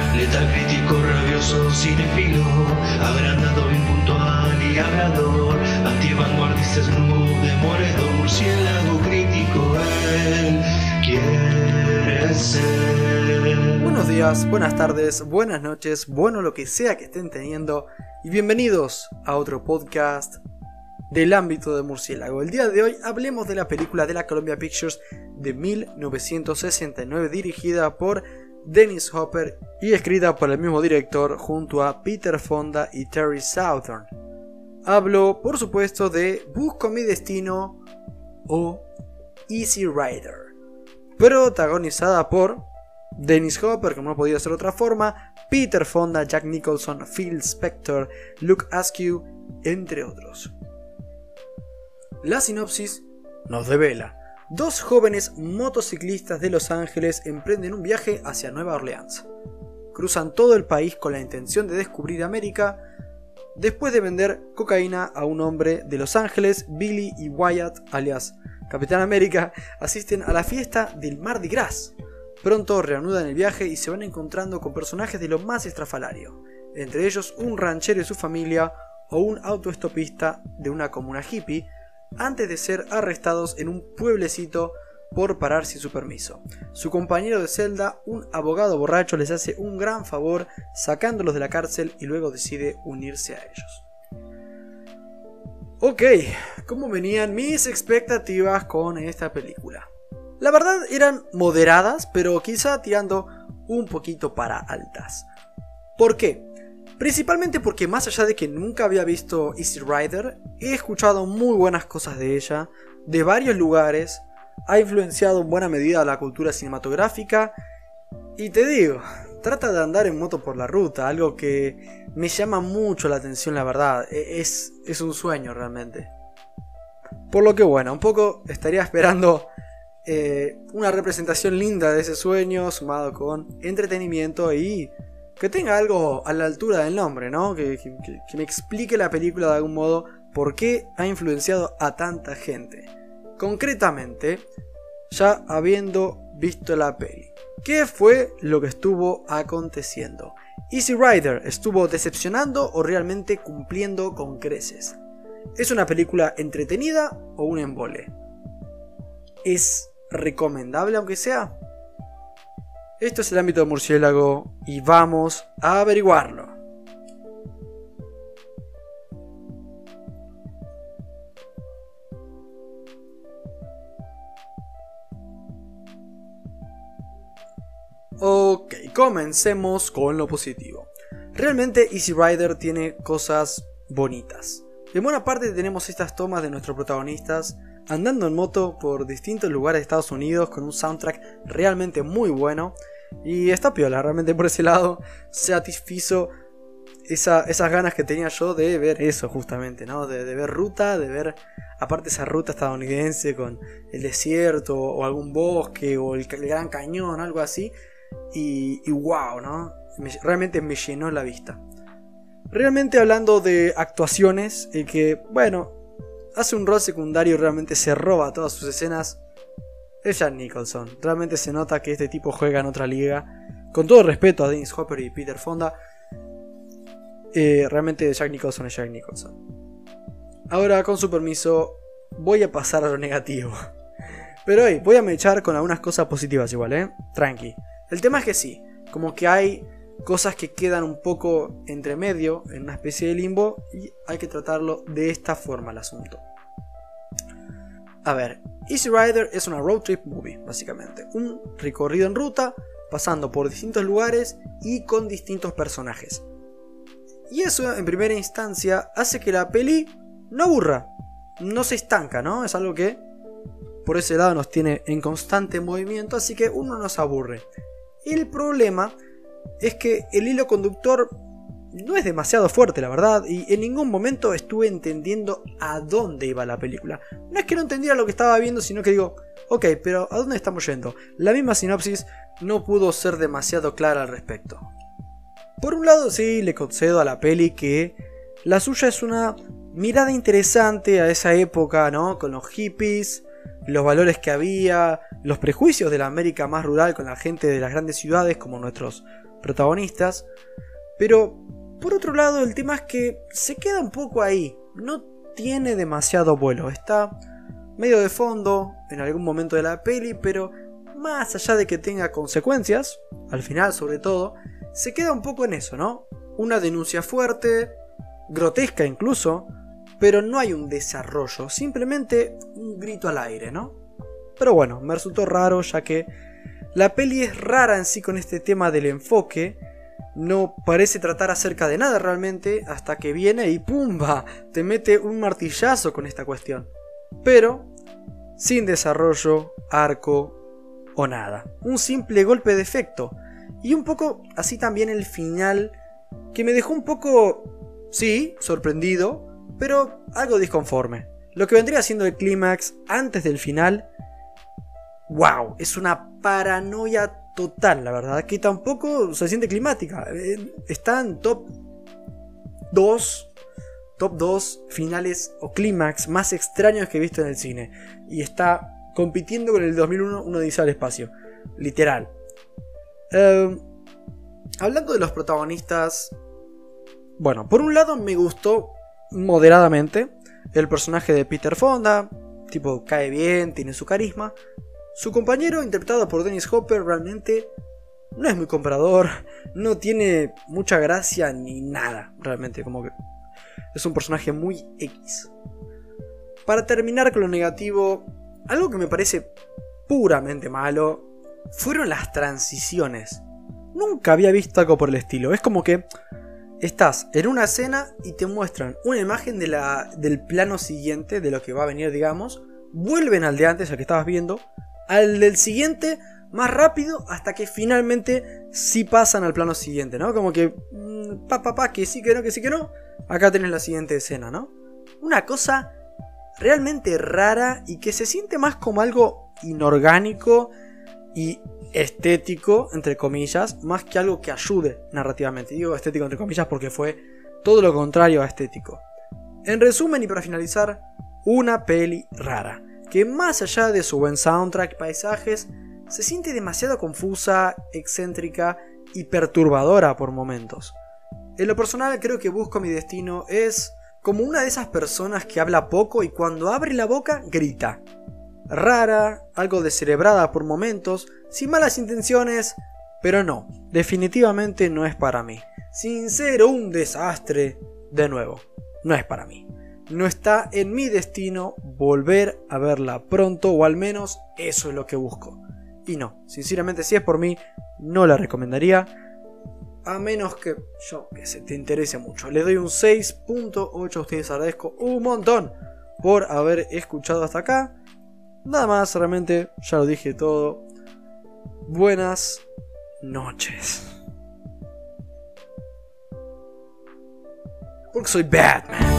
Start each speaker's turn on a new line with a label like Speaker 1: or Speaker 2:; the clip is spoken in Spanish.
Speaker 1: Letal, crítico, rabioso, cinéfilo, agrandado, impuntual y hablador, antivanguardista, snoop, demoledor, murciélago crítico, él quiere ser.
Speaker 2: Buenos días, buenas tardes, buenas noches, bueno lo que sea que estén teniendo, y bienvenidos a otro podcast del ámbito de murciélago. El día de hoy hablemos de la película de la Columbia Pictures de 1969, dirigida por Dennis Hopper y escrita por el mismo director junto a Peter Fonda y Terry Southern. Hablo, por supuesto, de Busco mi destino o Easy Rider, protagonizada por Dennis Hopper, como no podía ser de otra forma, Peter Fonda, Jack Nicholson, Phil Spector, Luke Askew, entre otros. La sinopsis nos devela: dos jóvenes motociclistas de Los Ángeles emprenden un viaje hacia Nueva Orleans. Cruzan todo el país con la intención de descubrir América. Después de vender cocaína a un hombre de Los Ángeles, Billy y Wyatt, alias Capitán América, asisten a la fiesta del Mardi Gras. Pronto reanudan el viaje y se van encontrando con personajes de lo más estrafalario, entre ellos un ranchero y su familia o un autoestopista de una comuna hippie, antes de ser arrestados en un pueblecito por parar sin su permiso. Su compañero de celda, un abogado borracho, les hace un gran favor sacándolos de la cárcel y luego decide unirse a ellos. Ok, ¿cómo venían mis expectativas con esta película? La verdad eran moderadas, pero quizá tirando un poquito para altas. ¿Por qué? Principalmente porque, más allá de que nunca había visto Easy Rider, he escuchado muy buenas cosas de ella, de varios lugares, ha influenciado en buena medida la cultura cinematográfica, y te digo, trata de andar en moto por la ruta, algo que me llama mucho la atención, la verdad, es un sueño realmente. Por lo que bueno, un poco estaría esperando una representación linda de ese sueño, sumado con entretenimiento y que tenga algo a la altura del nombre, ¿no? Que me explique la película de algún modo por qué ha influenciado a tanta gente. Concretamente, ya habiendo visto la peli, ¿qué fue lo que estuvo aconteciendo? ¿Easy Rider estuvo decepcionando o realmente cumpliendo con creces? ¿Es una película entretenida o un embole? ¿Es recomendable aunque sea? Esto es el ámbito de murciélago y vamos a averiguarlo. Ok, comencemos con lo positivo. Realmente Easy Rider tiene cosas bonitas. En buena parte tenemos estas tomas de nuestros protagonistas andando en moto por distintos lugares de Estados Unidos con un soundtrack realmente muy bueno. Y está piola, realmente por ese lado satisfizo esas ganas que tenía yo de ver eso justamente, ¿no? De ver ruta, de ver aparte esa ruta estadounidense con el desierto o algún bosque o el Gran Cañón, algo así. Y wow, ¿no? Realmente me llenó la vista. Realmente hablando de actuaciones, el que, bueno, hace un rol secundario y realmente se roba todas sus escenas, es Jack Nicholson. Realmente se nota que este tipo juega en otra liga. Con todo respeto a Dennis Hopper y Peter Fonda, realmente Jack Nicholson es Jack Nicholson. Ahora, con su permiso, voy a pasar a lo negativo. Pero hoy voy a mechar con algunas cosas positivas igual, tranqui. El tema es que sí, como que hay cosas que quedan un poco entre medio, en una especie de limbo, y hay que tratarlo de esta forma el asunto. A ver, Easy Rider es una road trip movie, básicamente. Un recorrido en ruta, pasando por distintos lugares y con distintos personajes. Y eso, en primera instancia, hace que la peli no aburra, no se estanca, ¿no? Es algo que, por ese lado, nos tiene en constante movimiento, así que uno no se aburre. El problema es que el hilo conductor no es demasiado fuerte, la verdad, y en ningún momento estuve entendiendo a dónde iba la película. No es que no entendiera lo que estaba viendo, sino que digo, ok, pero ¿a dónde estamos yendo? La misma sinopsis no pudo ser demasiado clara al respecto. Por un lado sí le concedo a la peli que la suya es una mirada interesante a esa época, ¿no? Con los hippies, los valores que había, los prejuicios de la América más rural con la gente de las grandes ciudades como nuestros protagonistas. Pero por otro lado, el tema es que se queda un poco ahí. No tiene demasiado vuelo. Está medio de fondo en algún momento de la peli, pero más allá de que tenga consecuencias, al final sobre todo, se queda un poco en eso, ¿no? Una denuncia fuerte, grotesca incluso, pero no hay un desarrollo, simplemente un grito al aire, ¿no? Pero bueno, me resultó raro ya que la peli es rara en sí con este tema del enfoque. No parece tratar acerca de nada realmente hasta que viene y ¡pumba! Te mete un martillazo con esta cuestión. Pero sin desarrollo, arco o nada. Un simple golpe de efecto. Y un poco así también el final, que me dejó un poco, sí, sorprendido, pero algo disconforme. Lo que vendría siendo el clímax antes del final, wow, es una paranoia total, la verdad, que tampoco se siente climática. Está en top 2 finales o clímax más extraños que he visto en el cine. Y está compitiendo con el 2001, Una Odisea al Espacio. Literal. Hablando de los protagonistas, bueno, por un lado me gustó moderadamente el personaje de Peter Fonda. Tipo, cae bien, tiene su carisma. Su compañero, interpretado por Dennis Hopper, realmente no es muy comprador, no tiene mucha gracia ni nada, realmente, como que es un personaje muy X. Para terminar con lo negativo, algo que me parece puramente malo fueron las transiciones. Nunca había visto algo por el estilo. Es como que estás en una escena y te muestran una imagen del plano siguiente, de lo que va a venir, digamos. Vuelven al de antes, al que estabas viendo, al del siguiente, más rápido, hasta que finalmente sí pasan al plano siguiente, ¿no? Como que, que sí, que no, que sí, que no. Acá tenés la siguiente escena, ¿no? Una cosa realmente rara y que se siente más como algo inorgánico y estético, entre comillas, más que algo que ayude narrativamente. Digo estético entre comillas porque fue todo lo contrario a estético. En resumen y para finalizar, una peli rara, que más allá de su buen soundtrack y paisajes, se siente demasiado confusa, excéntrica y perturbadora por momentos. En lo personal creo que Busco mi destino es como una de esas personas que habla poco y cuando abre la boca grita. Rara, algo descerebrada por momentos, sin malas intenciones, pero no, definitivamente no es para mí. Sin ser un desastre, de nuevo, no es para mí. No está en mi destino volver a verla pronto, o al menos eso es lo que busco. Y no, sinceramente si es por mí, no la recomendaría, a menos que se te interese mucho. Le doy un 6.8 a ustedes, agradezco un montón por haber escuchado hasta acá. Nada más, realmente ya lo dije todo. Buenas noches. Porque soy Batman.